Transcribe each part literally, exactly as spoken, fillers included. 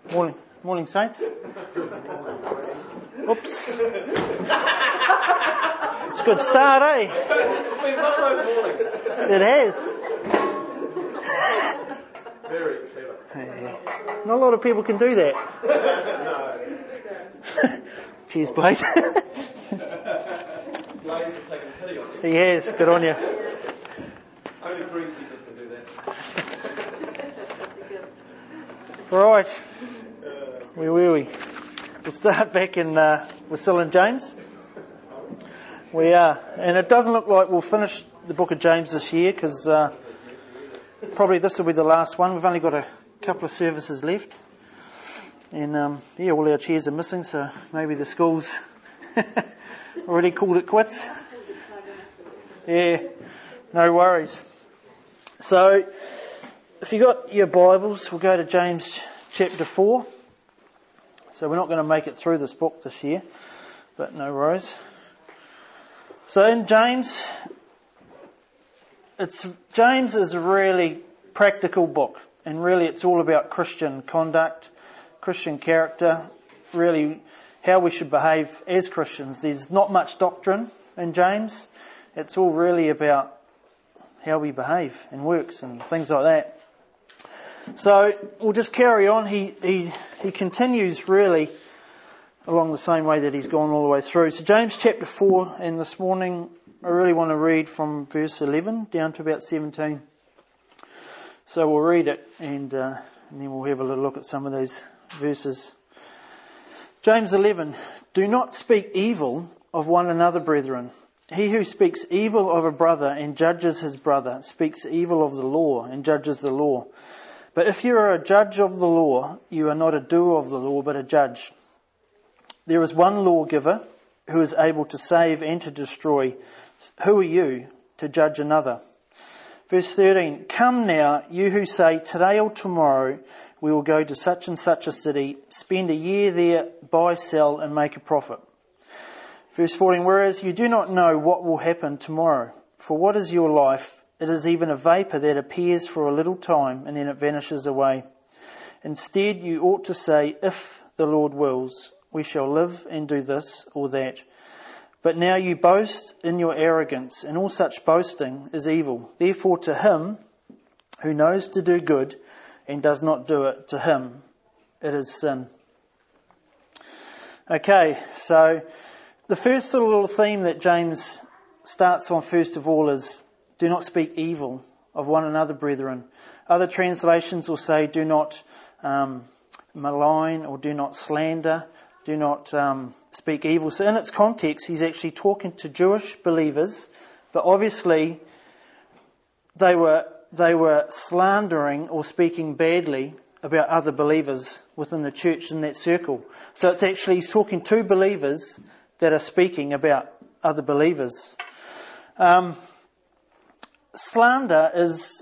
Morning, morning, saints. Oops. It's a good start, eh? It's been one of those mornings. It has. Very clever. Yeah. Not a lot of people can do that. No. Cheers, Blaze. Blaze has taken pity on you. He has. Good on you. Only greenkeepers can do that. Right. Where were we? We'll start back in, uh, we're still in James. We are. And it doesn't look like we'll finish the book of James this year because uh, probably this will be the last one. We've only got a couple of services left. And um, yeah, all our chairs are missing, so maybe the school's already called it quits. Yeah, no worries. So, if you got your Bibles, we'll go to James chapter four. So we're not going to make it through this book this year, but no worries. So in James, it's James is a really practical book, and really it's all about Christian conduct, Christian character, really how we should behave as Christians. There's not much doctrine in James. It's all really about how we behave and works and things like that. So we'll just carry on. He he he continues really along the same way that he's gone all the way through. So James chapter four, and this morning I really want to read from verse eleven down to about seventeen. So we'll read it and, uh, and then we'll have a little look at some of those verses. James eleven, do not speak evil of one another, brethren. He who speaks evil of a brother and judges his brother speaks evil of the law and judges the law. But if you are a judge of the law, you are not a doer of the law, but a judge. There is one lawgiver who is able to save and to destroy. Who are you to judge another? Verse thirteen, come now, you who say, today or tomorrow we will go to such and such a city, spend a year there, buy, sell, and make a profit. Verse fourteen, whereas you do not know what will happen tomorrow, for what is your life? It is even a vapour that appears for a little time and then it vanishes away. Instead, you ought to say, if the Lord wills, we shall live and do this or that. But now you boast in your arrogance, and all such boasting is evil. Therefore, to him who knows to do good and does not do it, to him it is sin. Okay, so the first little theme that James starts on first of all is do not speak evil of one another, brethren. Other translations will say do not um, malign or do not slander, do not um, speak evil. So in its context, he's actually talking to Jewish believers, but obviously they were they were slandering or speaking badly about other believers within the church in that circle. So it's actually he's talking to believers that are speaking about other believers. Um, slander is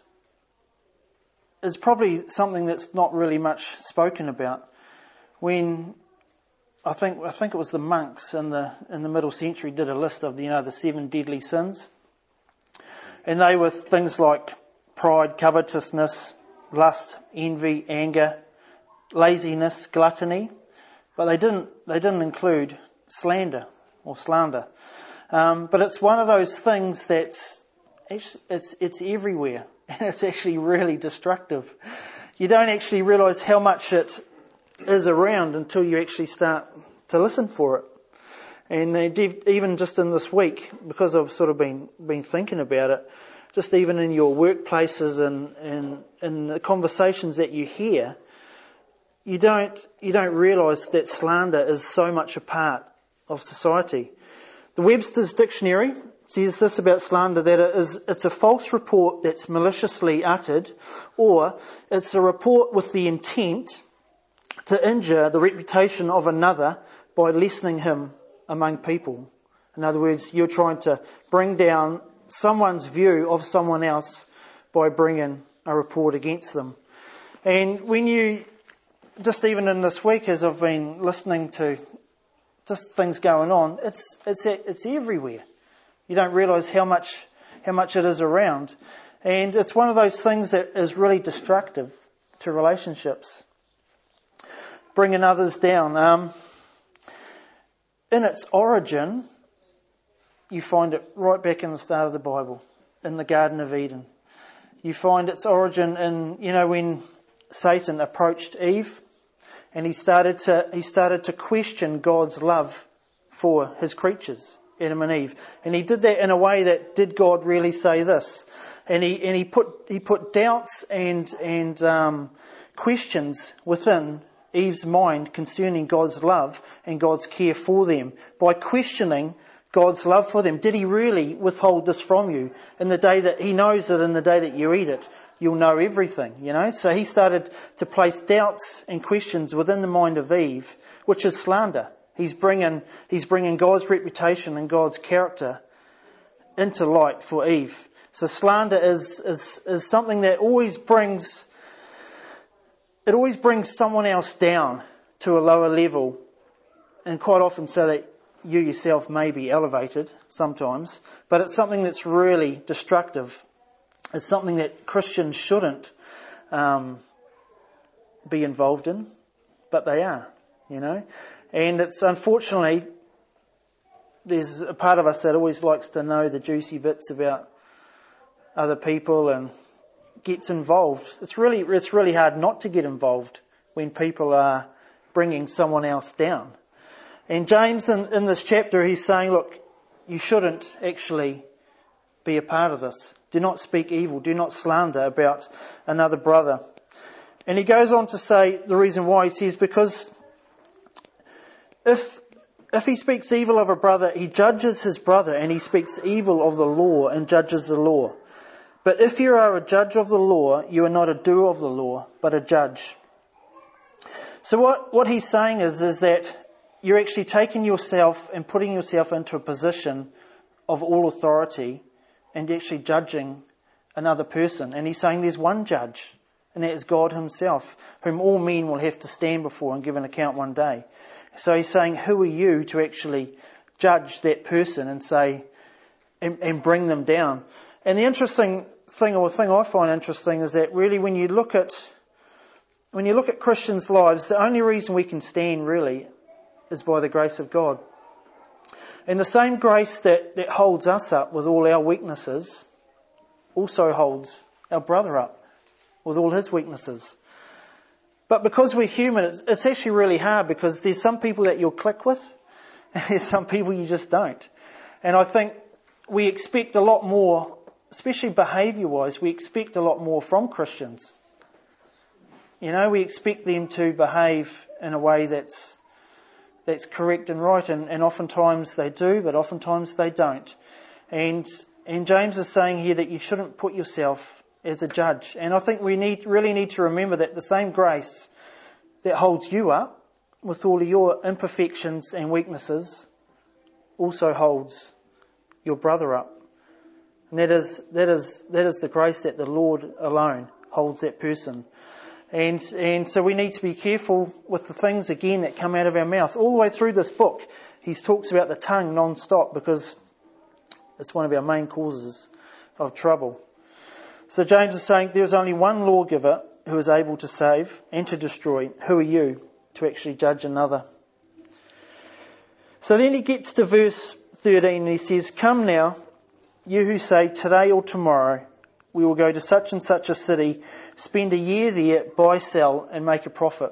is probably something that's not really much spoken about. When I think I think it was the monks in the in the middle century did a list of you know the seven deadly sins, and they were things like pride, covetousness, lust, envy, anger, laziness, gluttony, but they didn't they didn't include slander or slander. Um, but it's one of those things that's it's it's it's everywhere, and it's actually really destructive. You don't actually realise how much it is around until you actually start to listen for it. And even just in this week, because I've sort of been been thinking about it, just even in your workplaces and and, and the conversations that you hear, you don't you don't realise that slander is so much a part of society. The Webster's Dictionary says this about slander, that it is, it's a false report that's maliciously uttered, or it's a report with the intent to injure the reputation of another by lessening him among people. In other words, you're trying to bring down someone's view of someone else by bringing a report against them. And when you, just even in this week as I've been listening to just things going on, it's it's it's everywhere. You don't realise how much how much it is around, and it's one of those things that is really destructive to relationships. bringing others down. Um, in its origin, you find it right back in the start of the Bible, in the Garden of Eden. You find its origin in, you know, when Satan approached Eve and he started to he started to question God's love for his creatures, Adam and Eve. And he did that in a way that, did God really say this? And he and he put he put doubts and and um, questions within Eve's mind concerning God's love and God's care for them by questioning God's love for them. Did he really withhold this from you in the day that he knows that in the day that you eat it, you'll know everything, you know? So he started to place doubts and questions within the mind of Eve, which is slander. He's bringing, he's bringing God's reputation and God's character into light for Eve. So slander is, is, is something that always brings, it always brings someone else down to a lower level, and quite often so that you yourself may be elevated sometimes, but it's something that's really destructive. It's something that Christians shouldn't um, be involved in, but they are, you know. And it's unfortunately, there's a part of us that always likes to know the juicy bits about other people and gets involved. It's really, it's really hard not to get involved when people are bringing someone else down. And James, in, in this chapter, he's saying, look, you shouldn't actually be a part of this. Do not speak evil. Do not slander about another brother. And he goes on to say the reason why. He says, because if if he speaks evil of a brother, he judges his brother, and he speaks evil of the law and judges the law. But if you are a judge of the law, you are not a doer of the law, but a judge. So what, what he's saying is, is that you're actually taking yourself and putting yourself into a position of all authority and actually judging another person. And he's saying there's one judge, and that is God himself, whom all men will have to stand before and give an account one day. So he's saying, who are you to actually judge that person and say, and, and bring them down? And the interesting thing, or the thing I find interesting, is that really when you look at, when you look at Christians' lives, the only reason we can stand really is by the grace of God. And the same grace that, that holds us up with all our weaknesses also holds our brother up with all his weaknesses. But because we're human, it's, it's actually really hard, because there's some people that you'll click with and there's some people you just don't. And I think we expect a lot more, especially behaviour-wise, we expect a lot more from Christians. You know, we expect them to behave in a way that's that's correct and right, and, and oftentimes they do, but oftentimes they don't. And and James is saying here that you shouldn't put yourself as a judge. And I think we need really need to remember that the same grace that holds you up with all of your imperfections and weaknesses also holds your brother up. And that is that is that is the grace that the Lord alone holds that person. And and so we need to be careful with the things, again, that come out of our mouth. All the way through this book, he talks about the tongue non-stop, because it's one of our main causes of trouble. So James is saying there is only one lawgiver who is able to save and to destroy. Who are you to actually judge another? So then he gets to verse thirteen and he says, come now, you who say today or tomorrow, we will go to such and such a city, spend a year there, buy, sell, and make a profit.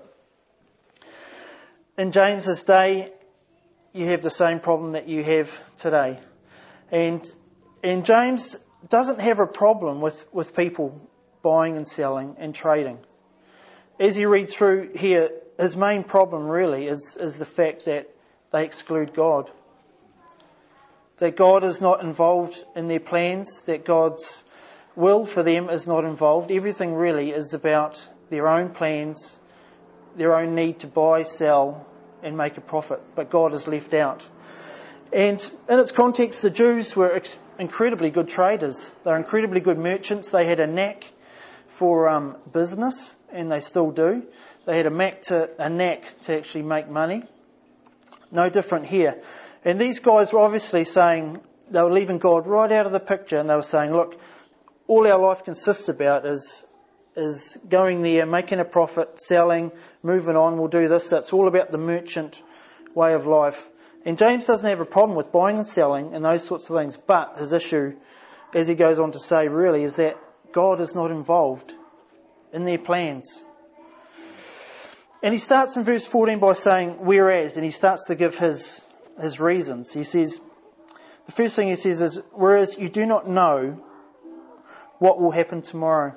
In James's day, you have the same problem that you have today. And and James doesn't have a problem with, with people buying and selling and trading. As you read through here, his main problem really is, is the fact that they exclude God. That God is not involved in their plans, that God's will for them is not involved. Everything really is about their own plans, their own need to buy, sell, and make a profit. But God is left out. And in its context, the Jews were ex- incredibly good traders. They were incredibly good merchants. They had a knack for um, business, and they still do. They had a knack to a knack to actually make money. No different here. And these guys were obviously saying, they were leaving God right out of the picture, and they were saying, look, all our life consists about is is going there, making a profit, selling, moving on, we'll do this. It's all about the merchant way of life. And James doesn't have a problem with buying and selling and those sorts of things, but his issue, as he goes on to say, really, is that God is not involved in their plans. And he starts in verse fourteen by saying, whereas, and he starts to give his his reasons. He says, the first thing he says is, whereas you do not know what will happen tomorrow.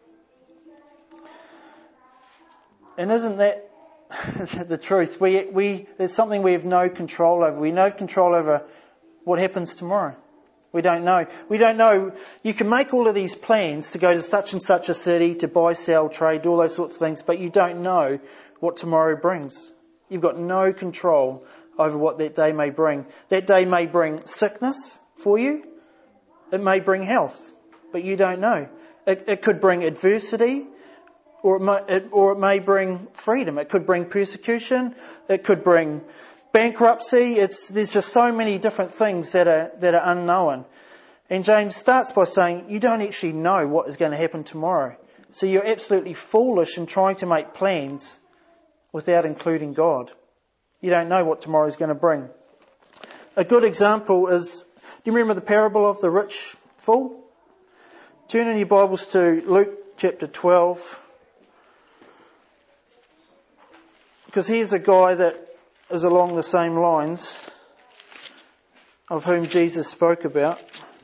And isn't that the truth? We we there's something we have no control over. We have no control over what happens tomorrow. We don't know. We don't know. You can make all of these plans to go to such and such a city, to buy, sell, trade, all those sorts of things, but you don't know what tomorrow brings. You've got no control over what that day may bring. That day may bring sickness for you. It may bring health, but you don't know. It, it could bring adversity, or it, may, it, or it may bring freedom. It could bring persecution. It could bring bankruptcy. It's, there's just so many different things that are that are unknown. And James starts by saying, you don't actually know what is going to happen tomorrow. So you're absolutely foolish in trying to make plans without including God. You don't know what tomorrow is going to bring. A good example is, do you remember the parable of the rich fool? Turn in your Bibles to Luke chapter twelve. Because here's a guy that is along the same lines of whom Jesus spoke about.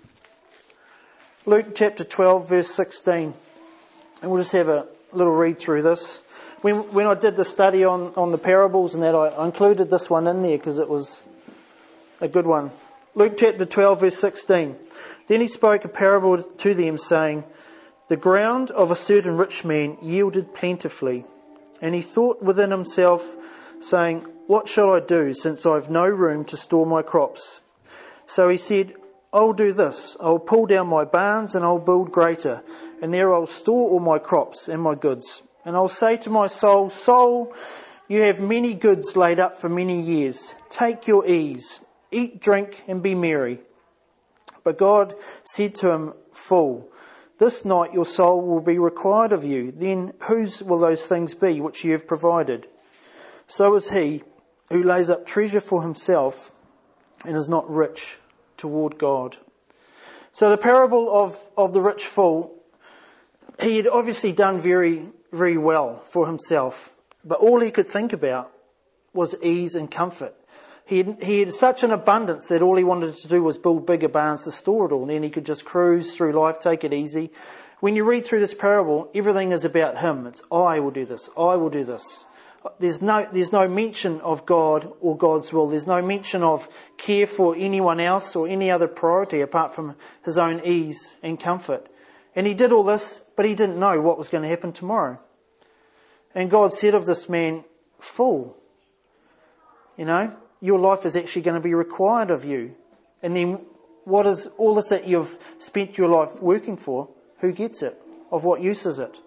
Luke chapter twelve, verse sixteen. And we'll just have a little read through this. When when I did the study on, on the parables and that, I included this one in there because it was a good one. Luke chapter twelve, verse sixteen. Then he spoke a parable to them, saying, the ground of a certain rich man yielded plentifully. And he thought within himself, saying, what shall I do, since I have no room to store my crops? So he said, I'll do this. I'll pull down my barns and I'll build greater. And there I'll store all my crops and my goods. And I'll say to my soul, soul, you have many goods laid up for many years. Take your ease, eat, drink, and be merry. But God said to him, fool, this night your soul will be required of you. Then whose will those things be which you have provided? So is he who lays up treasure for himself and is not rich toward God. So the parable of, of the rich fool, he had obviously done very, very well for himself. But all he could think about was ease and comfort. He had, he had such an abundance that all he wanted to do was build bigger barns to store it all. And then he could just cruise through life, take it easy. When you read through this parable, everything is about him. It's, I will do this, I will do this. There's no, there's no mention of God or God's will. There's no mention of care for anyone else or any other priority apart from his own ease and comfort. And he did all this, but he didn't know what was going to happen tomorrow. And God said of this man, fool, you know, your life is actually going to be required of you. And then what is all this that you've spent your life working for? Who gets it? Of what use is it?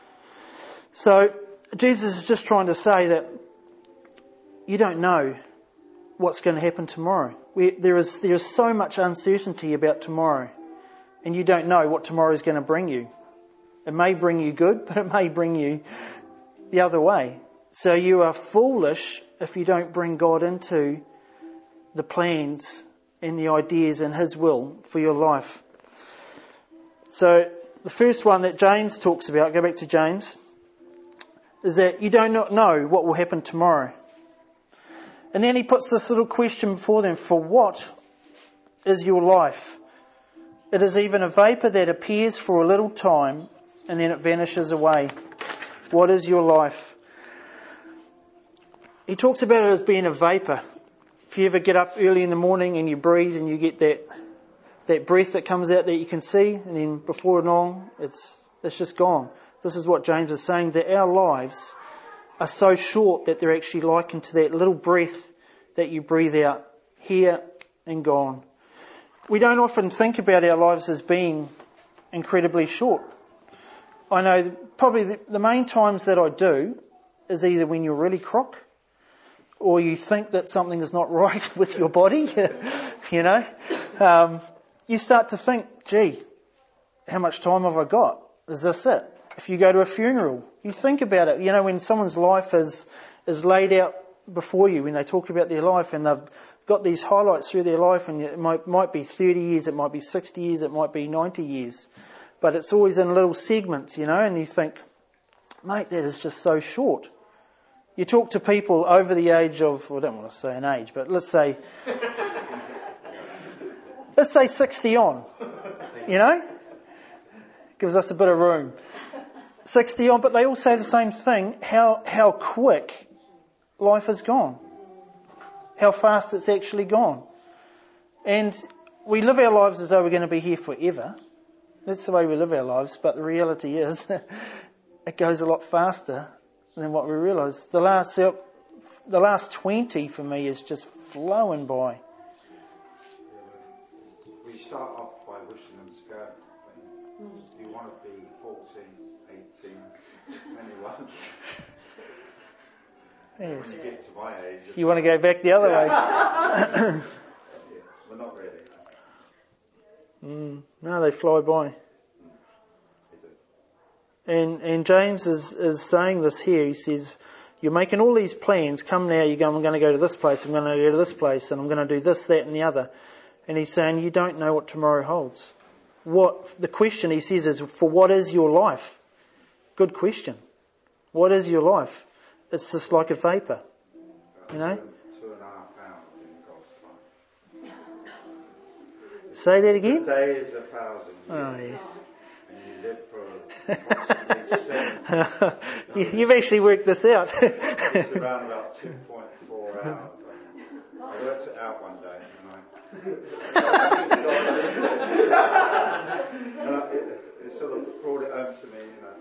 So Jesus is just trying to say that you don't know what's going to happen tomorrow. We, there is there is so much uncertainty about tomorrow, and you don't know what tomorrow is going to bring you. It may bring you good, but it may bring you the other way. So you are foolish if you don't bring God into the plans and the ideas and His will for your life. So the first one that James talks about, go back to James, is that you do not know what will happen tomorrow. And then he puts this little question before them, for what is your life? It is even a vapour that appears for a little time and then it vanishes away. What is your life? He talks about it as being a vapour. If you ever get up early in the morning and you breathe and you get that that breath that comes out that you can see, and then before long it's it's just gone. This is what James is saying, that our lives are so short that they're actually likened to that little breath that you breathe out, here and gone. We don't often think about our lives as being incredibly short. I know probably the, the main times that I do is either when you're really crook or you think that something is not right with your body, you know. Um, you start to think, gee, how much time have I got? Is this it? if you go to a funeral, you think about it. You know, when someone's life is is laid out before you, when they talk about their life and they've got these highlights through their life, and it might, might be thirty years, it might be sixty years, it might be ninety years. But it's always in little segments, you know, and you think, mate, that is just so short. You talk to people over the age of, well, I don't want to say an age, but let's say, let's say sixty on, you know, gives us a bit of room. sixty on, but they all say the same thing, how how quick life has gone, how fast it's actually gone. And we live our lives as though we're going to be here forever. That's the way we live our lives, but the reality is it goes a lot faster than what we realise. The last the last twenty for me is just flowing by. We start off by wishing them to go. You want to be fourteen, eighteen, twenty-one. Yes. When you get to my age... You want to go back the other way? Yeah, well, not really. Mm, no, they fly by. Mm, they do. And and James is, is saying this here. He says, you're making all these plans. Come now, you go, I'm going to go to this place, I'm going to go to this place, and I'm going to do this, that, and the other. And he's saying, you don't know what tomorrow holds. What the question he says is, for what is your life? Good question. What is your life? It's just like a vapour, you know. Two and a half hours in God's time. Say that again. A day is a thousand years. Oh yeah. And you live for approximately seven. You- You've actually worked this out. It's around about two point four hours. I worked it out one day, and I. No, it, it sort of brought it home to me, you know.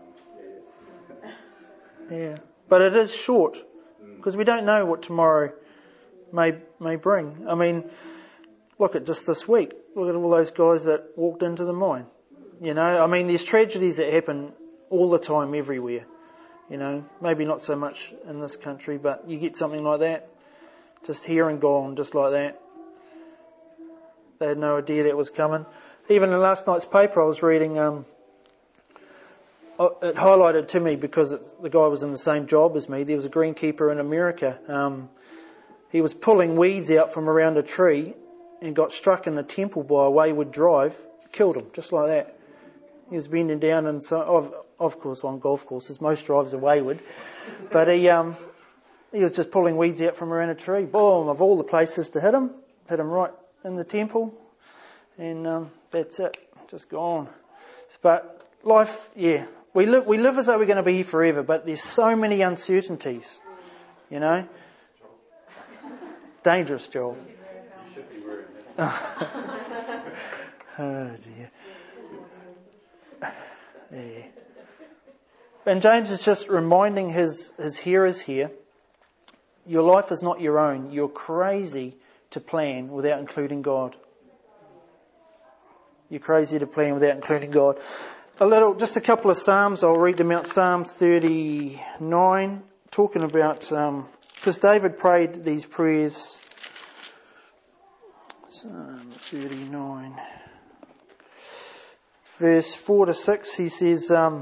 Yeah, but it is short because we don't know what tomorrow may may bring. I mean, look at just this week. Look at all those guys that walked into the mine. You know, I mean, there's tragedies that happen all the time, everywhere. You know, maybe not so much in this country, but you get something like that, just here and gone, just like that. They had no idea that was coming. Even in last night's paper, I was reading. Um, It highlighted to me because it, the guy was in the same job as me. There was a greenkeeper in America. Um, he was pulling weeds out from around a tree and got struck in the temple by a wayward drive. Killed him, just like that. He was bending down, and so, of, of course on golf courses, most drives are wayward. But he um, he was just pulling weeds out from around a tree. Boom, of all the places to hit him, hit him right in the temple. And um, that's it, just gone. But life, yeah. We live, we live as though we're going to be here forever, but there's so many uncertainties, you know. Dangerous, Joel. You should be worried. Oh dear. Yeah. And James is just reminding his, his hearers here, your life is not your own. You're crazy to plan without including God. You're crazy to plan without including God. A little, just a couple of Psalms. I'll read them out. Psalm thirty-nine, talking about, because um, David prayed these prayers. Psalm thirty-nine, verse four to six, he says, um,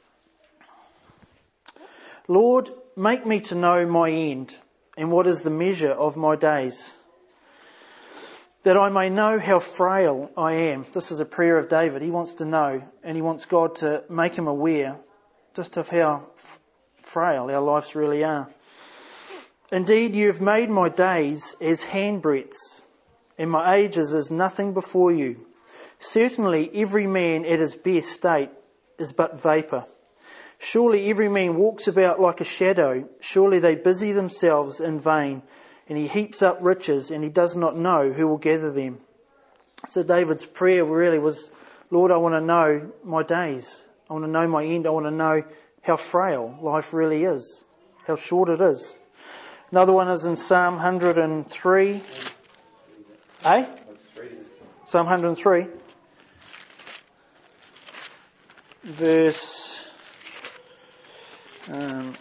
Lord, make me to know my end, and what is the measure of my days, that I may know how frail I am. This is a prayer of David. He wants to know, and he wants God to make him aware just of how f- frail our lives really are. Indeed, you have made my days as handbreadths, and my ages as nothing before you. Certainly every man at his best state is but vapour. Surely every man walks about like a shadow. Surely they busy themselves in vain. And he heaps up riches, and he does not know who will gather them. So David's prayer really was, Lord, I want to know my days. I want to know my end. I want to know how frail life really is, how short it is. Another one is in Psalm one hundred three. Eh? Psalm one hundred three. Verse... Um,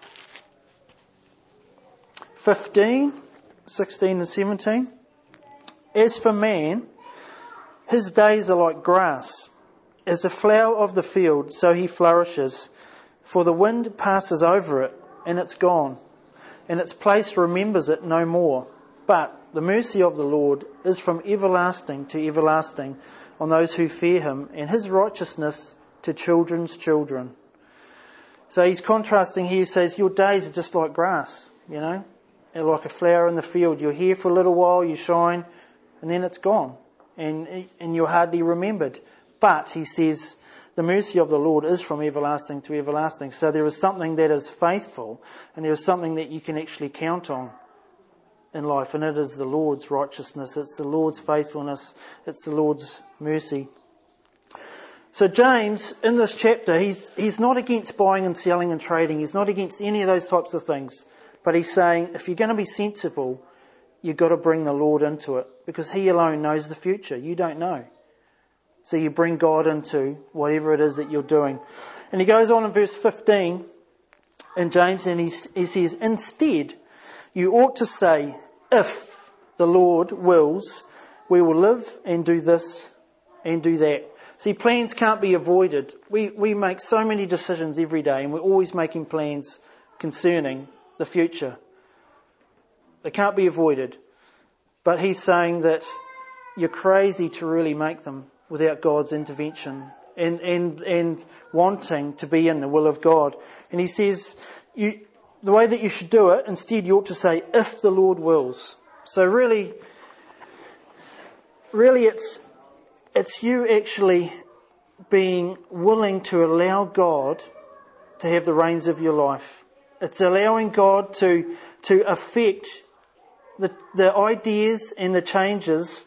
fifteen, sixteen and seventeen. As for man, his days are like grass. as the flower of the field, so he flourishes. For the wind passes over it, and it's gone, and its place remembers it no more. But the mercy of the Lord is from everlasting to everlasting on those who fear him, and his righteousness to children's children. So he's contrasting here. He says, your days are just like grass, you know, they're like a flower in the field. You're here for a little while, you shine, and then it's gone, and and you're hardly remembered. But, he says, the mercy of the Lord is from everlasting to everlasting. So there is something that is faithful, and there is something that you can actually count on in life, and it is the Lord's righteousness. It's the Lord's faithfulness. It's the Lord's mercy. So James, in this chapter, he's he's not against buying and selling and trading. He's not against any of those types of things. But he's saying, if you're going to be sensible, you've got to bring the Lord into it, because he alone knows the future. You don't know. So you bring God into whatever it is that you're doing. And he goes on in verse fifteen in James, and he, he says, instead, you ought to say, if the Lord wills, we will live and do this and do that. See, plans can't be avoided. We, we make so many decisions every day, and we're always making plans concerning the future. They can't be avoided. But he's saying that you're crazy to really make them without God's intervention and, and, and wanting to be in the will of God. And he says, you, the way that you should do it, instead you ought to say, if the Lord wills. So really, really it's, it's you actually being willing to allow God to have the reins of your life. It's allowing God to, to affect the, the ideas and the changes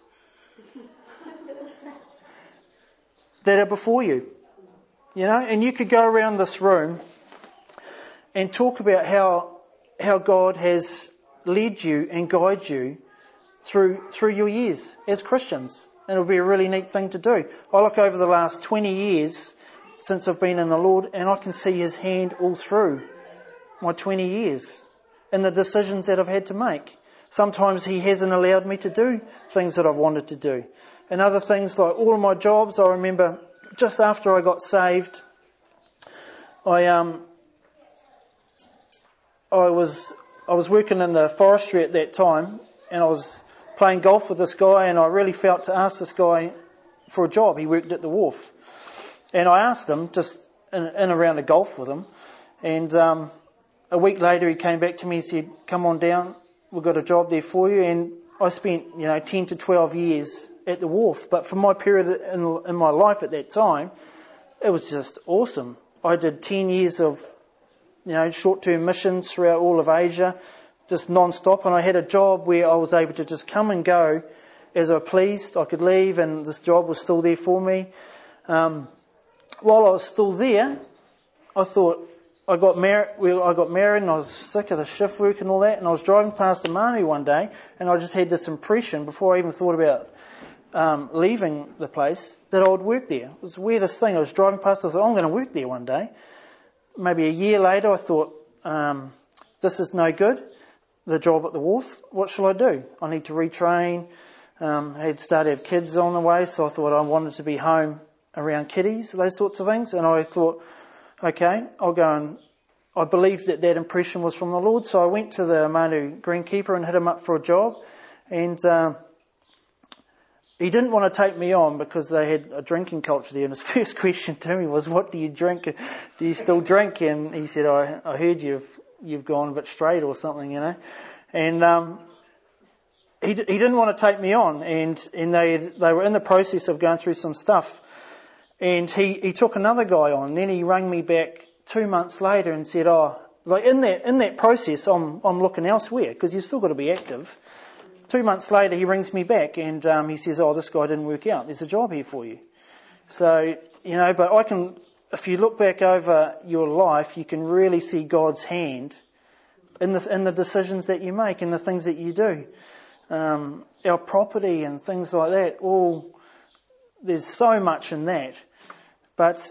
that are before you, you know, and you could go around this room and talk about how how God has led you and guided you through through your years as Christians, and it'll be a really neat thing to do. I look over the last twenty years since I've been in the Lord, and I can see His hand all through my twenty years and the decisions that I've had to make. Sometimes He hasn't allowed me to do things that I've wanted to do. And other things, like all of my jobs, I remember just after I got saved, I um I was I was working in the forestry at that time, and I was playing golf with this guy, and I really felt to ask this guy for a job. He worked at the wharf, and I asked him just in, in around a golf with him, and um, a week later he came back to me and said, "Come on down, we've got a job there for you." And I spent you know ten to twelve years at the wharf, but for my period in, in my life at that time, it was just awesome. I did ten years of, you know, short-term missions throughout all of Asia, just non-stop, and I had a job where I was able to just come and go as I pleased. I could leave, and this job was still there for me. Um, while I was still there, I thought, I got married. Well, I got married, and I was sick of the shift work and all that. And I was driving past a manu one day, and I just had this impression before I even thought about um, leaving the place that I would work there. It was the weirdest thing. I was driving past. I thought, I'm going to work there one day. Maybe a year later, I thought, um, this is no good. The job at the wharf. What shall I do? I need to retrain. Um, I had started to have kids on the way, so I thought I wanted to be home around kiddies, those sorts of things. And I thought, okay, I'll go and I believed that that impression was from the Lord. So I went to the Manu greenkeeper and hit him up for a job. And um, he didn't want to take me on because they had a drinking culture there. And his first question to me was, what do you drink? Do you still drink? And he said, I, I heard you've you've gone a bit straight or something, you know. And um, he d- he didn't want to take me on. And, and they they were in the process of going through some stuff. And he, he took another guy on. Then he rang me back two months later and said, oh, like in that in that process, I'm I'm looking elsewhere because you've still got to be active. Two months later, he rings me back and um, he says, oh, this guy didn't work out. There's a job here for you. So, you know, but I can, if you look back over your life, you can really see God's hand in the in the decisions that you make and the things that you do. Um, our property and things like that, all, there's so much in that. But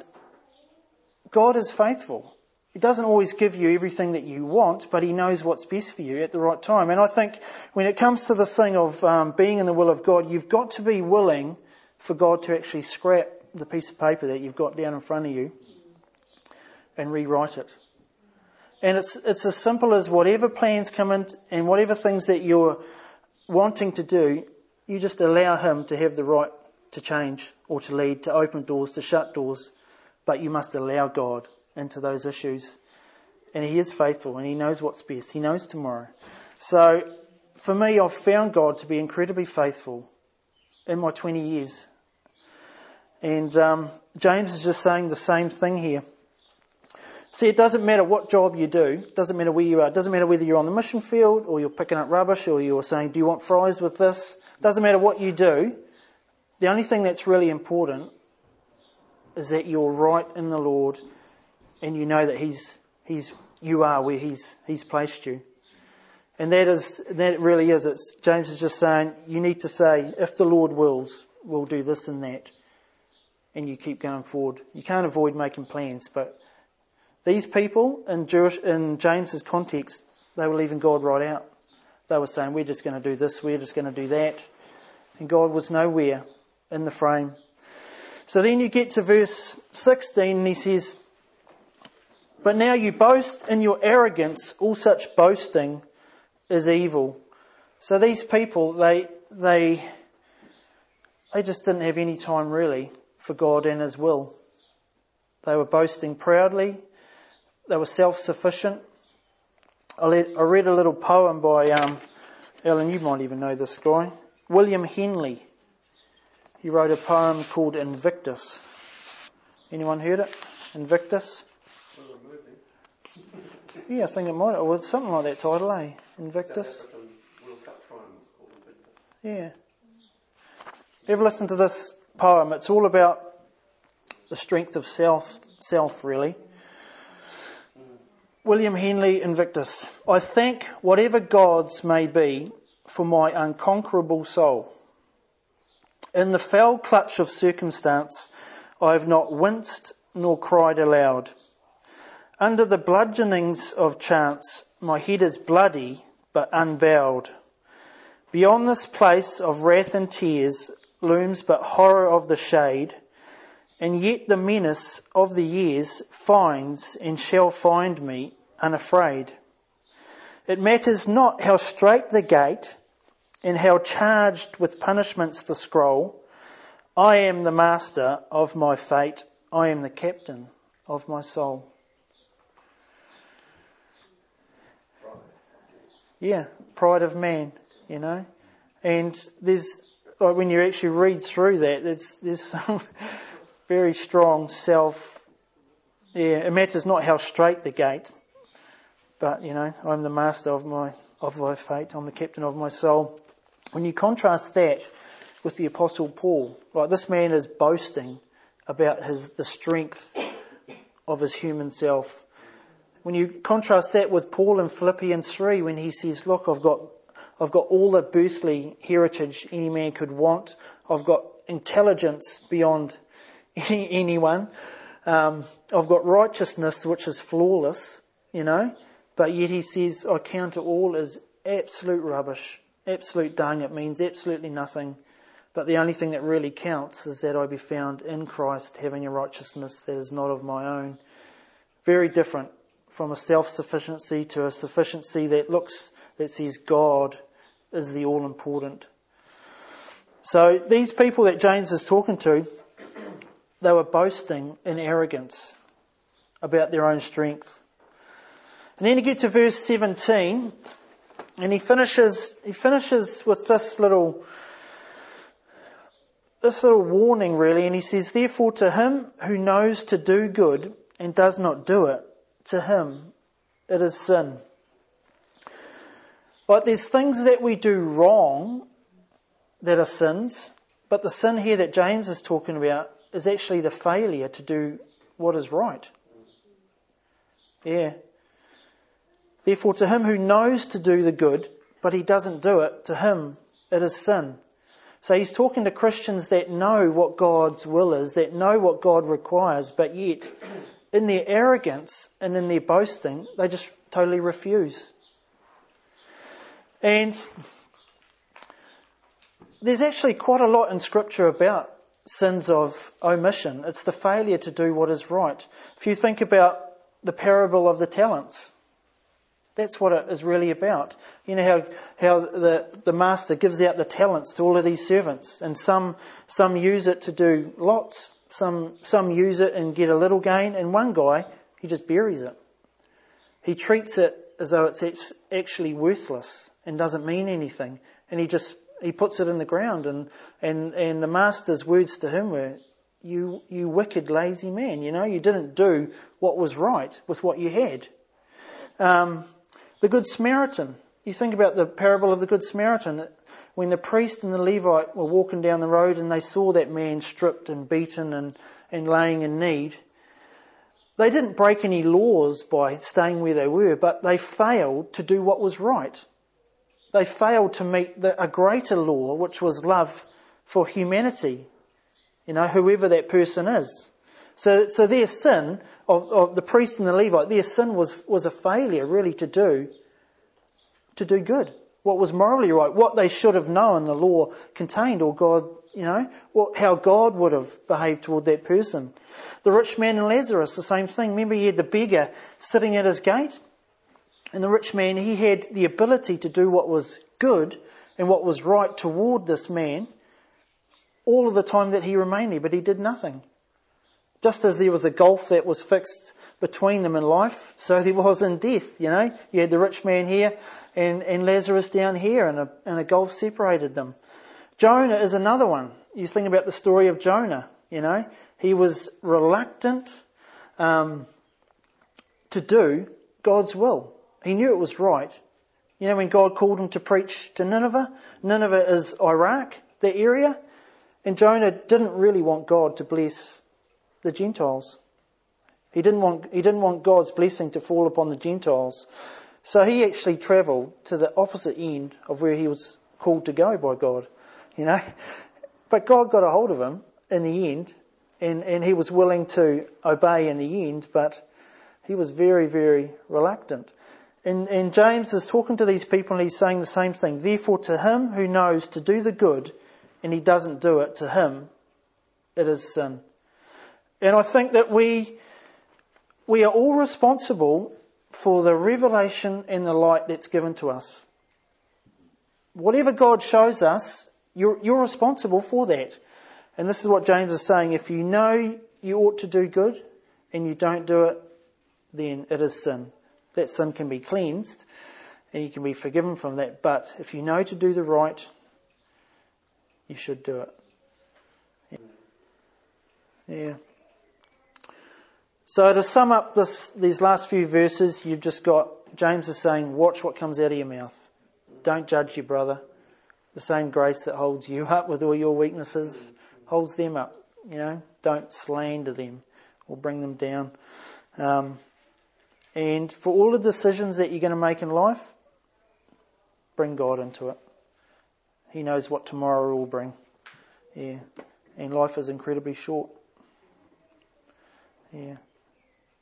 God is faithful. He doesn't always give you everything that you want, but He knows what's best for you at the right time. And I think when it comes to this thing of um, being in the will of God, you've got to be willing for God to actually scrap the piece of paper that you've got down in front of you and rewrite it. And it's it's as simple as whatever plans come in and whatever things that you're wanting to do, you just allow him to have the right to change or to lead, to open doors, to shut doors. But you must allow God into those issues. And he is faithful and he knows what's best. He knows tomorrow. So for me, I've found God to be incredibly faithful in my twenty years. And um, James is just saying the same thing here. See, it doesn't matter what job you do. It doesn't matter where you are. It doesn't matter whether you're on the mission field or you're picking up rubbish or you're saying, do you want fries with this? It doesn't matter what you do. The only thing that's really important is that you're right in the Lord and you know that He's He's you are where He's He's placed you. And that is that really is. It's James is just saying you need to say, if the Lord wills, we'll do this and that. And you keep going forward. You can't avoid making plans, but these people in Jewish, in James's context, they were leaving God right out. They were saying, we're just going to do this, we're just going to do that. And God was nowhere in the frame. So then you get to verse sixteen and he says, but now you boast in your arrogance, all such boasting is evil. So these people, they they they just didn't have any time really for God and His will. They were boasting proudly. They were self-sufficient. I, let, I read a little poem by, um, Alan, you might even know this guy, William Henley. He wrote a poem called Invictus. Anyone heard it? Invictus? Yeah, I think it might. It was something like that title, eh? Invictus. Yeah. Ever listen to this poem? It's all about the strength of self, self really. William Henley, Invictus. I thank whatever gods may be for my unconquerable soul. In the foul clutch of circumstance, I have not winced nor cried aloud. Under the bludgeonings of chance, my head is bloody but unbowed. Beyond this place of wrath and tears looms but horror of the shade, and yet the menace of the years finds and shall find me unafraid. It matters not how strait the gate and how charged with punishments the scroll. I am the master of my fate. I am the captain of my soul. Yeah, pride of man, you know. And there's, like, when you actually read through that, there's, there's some very strong self. Yeah, it matters not how straight the gate, but, you know, I'm the master of my of my fate. I'm the captain of my soul. When you contrast that with the Apostle Paul, like, this man is boasting about his the strength of his human self. When you contrast that with Paul in Philippians three, when he says, look, I've got I've got all the earthly heritage any man could want. I've got intelligence beyond any, anyone. Um, I've got righteousness which is flawless, you know. But yet he says, I count it all as absolute rubbish, absolute dung. It means absolutely nothing. But the only thing that really counts is that I be found in Christ, having a righteousness that is not of my own. Very different from a self-sufficiency to a sufficiency that looks, that says God is the all-important. So these people that James is talking to, they were boasting in arrogance about their own strength. And then you get to verse seventeen, and he finishes he finishes with this little this little warning really, and he says, therefore to him who knows to do good and does not do it, to him it is sin. But there's things that we do wrong that are sins, but the sin here that James is talking about is actually the failure to do what is right. Yeah. Therefore to him who knows to do the good, but he doesn't do it, to him it is sin. So he's talking to Christians that know what God's will is, that know what God requires, but yet in their arrogance and in their boasting, they just totally refuse. And there's actually quite a lot in Scripture about sins of omission. It's the failure to do what is right. If you think about the parable of the talents, that's what it is really about. You know how how the, the master gives out the talents to all of these servants, and some some use it to do lots, some some use it and get a little gain, and one guy, he just buries it. He treats it as though it's actually worthless and doesn't mean anything, and he just he puts it in the ground, and and, and the master's words to him were, You you wicked, lazy man, you know, you didn't do what was right with what you had. Um, the Good Samaritan. You think about the parable of the Good Samaritan. When the priest and the Levite were walking down the road and they saw that man stripped and beaten and, and laying in need, they didn't break any laws by staying where they were, but they failed to do what was right. They failed to meet the, a greater law, which was love for humanity. You know, whoever that person is. So, so their sin of, of the priest and the Levite, their sin was, was a failure really to do, to do good. What was morally right, what they should have known the law contained, or God, you know, what, how God would have behaved toward that person. The rich man and Lazarus, the same thing. Remember, he had the beggar sitting at his gate, and the rich man, he had the ability to do what was good and what was right toward this man all of the time that he remained there, but he did nothing. Just as there was a gulf that was fixed between them in life, so there was in death, you know. You had the rich man here and, and Lazarus down here, and a, and a gulf separated them. Jonah is another one. You think about the story of Jonah, you know. He was reluctant um, to do God's will. He knew it was right. You know, when God called him to preach to Nineveh, Nineveh is Iraq, the area, and Jonah didn't really want God to bless the Gentiles. He didn't want he didn't want God's blessing to fall upon the Gentiles. So he actually travelled to the opposite end of where he was called to go by God. You know. But God got a hold of him in the end, and, and he was willing to obey in the end, but he was very, very reluctant. And, and James is talking to these people and he's saying the same thing. Therefore, to him who knows to do the good and he doesn't do it, to him it is sin. And I think that we we are all responsible for the revelation and the light that's given to us. Whatever God shows us, you're, you're responsible for that. And this is what James is saying. If you know you ought to do good and you don't do it, then it is sin. That sin can be cleansed and you can be forgiven from that. But if you know to do the right, you should do it. Yeah. yeah. So to sum up this, these last few verses, you've just got, James is saying, watch what comes out of your mouth. Don't judge your brother. The same grace that holds you up with all your weaknesses holds them up. You know, don't slander them or bring them down. Um, and for all the decisions that you're going to make in life, bring God into it. He knows what tomorrow will bring. Yeah. And life is incredibly short. Yeah.